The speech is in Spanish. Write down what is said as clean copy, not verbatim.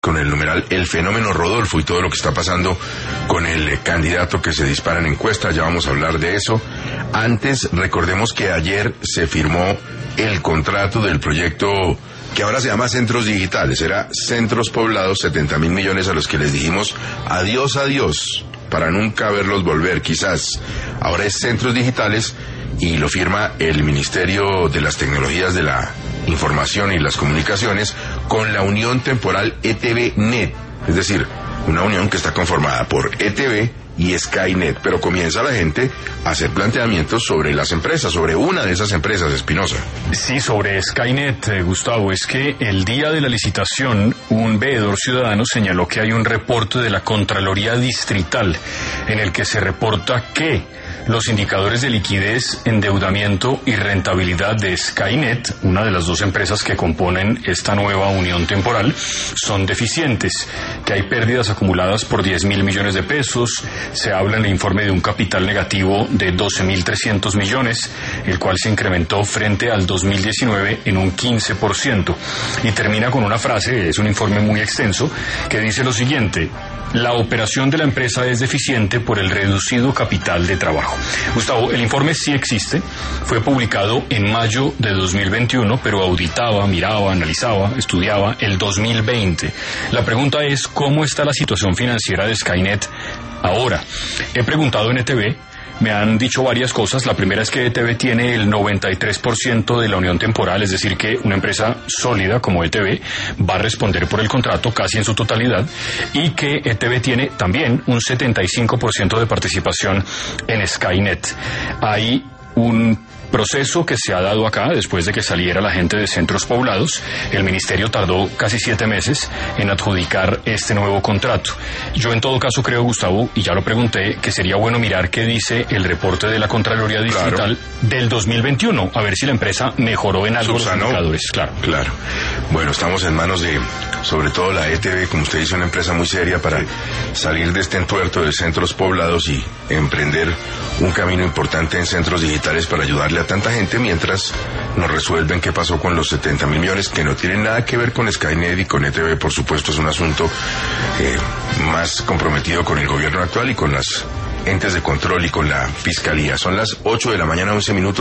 con el numeral El Fenómeno Rodolfo y todo lo que está pasando con el candidato que se dispara en encuesta. Ya vamos a hablar de eso. Antes, recordemos que ayer se firmó el contrato del proyecto que ahora se llama Centros Digitales. Era Centros Poblados, 70.000 millones a los que les dijimos adiós, adiós, para nunca verlos volver, quizás. Ahora es Centros Digitales y lo firma el Ministerio de las Tecnologías de la Información y las Comunicaciones con la unión temporal ETV-NET, es decir, una unión que está conformada por ETV y Skynet, pero comienza la gente a hacer planteamientos sobre las empresas, sobre una de esas empresas, Espinosa. Sí, sobre Skynet, Gustavo, es que el día de la licitación un veedor ciudadano señaló que hay un reporte de la Contraloría Distrital en el que se reporta que los indicadores de liquidez, endeudamiento y rentabilidad de Skynet, una de las dos empresas que componen esta nueva unión temporal, son deficientes, que hay pérdidas acumuladas por 10.000 millones de pesos. Se habla en el informe de un capital negativo de 12.300 millones, el cual se incrementó frente al 2019 en un 15%. Y termina con una frase, es un informe muy extenso, que dice lo siguiente: la operación de la empresa es deficiente por el reducido capital de trabajo. Gustavo, el informe sí existe, fue publicado en mayo de 2021, pero auditaba, miraba, analizaba, estudiaba el 2020. La pregunta es, ¿cómo está la situación financiera de Skynet ahora? He preguntado en ETV, me han dicho varias cosas. La primera es que ETV tiene el 93% de la unión temporal, es decir, que una empresa sólida como ETV va a responder por el contrato casi en su totalidad, y que ETV tiene también un 75% de participación en Skynet. Hay un proceso que se ha dado acá después de que saliera la gente de Centros Poblados. El ministerio tardó casi 7 meses en adjudicar este nuevo contrato. Yo en todo caso creo, Gustavo, y ya lo pregunté, que sería bueno mirar qué dice el reporte de la Contraloría Distrital del 2021, a ver si la empresa mejoró en algo los indicadores. Claro. Bueno, estamos en manos de, sobre todo la ETV, como usted dice, una empresa muy seria para salir de este entuerto de Centros Poblados y emprender un camino importante en centros digitales para ayudarle a tanta gente, mientras nos resuelven qué pasó con los 70.000 millones, que no tienen nada que ver con Skynet y con ETV. Por supuesto, es un asunto más comprometido con el gobierno actual y con las entes de control y con la fiscalía. Son las 8 de la mañana, 11 minutos.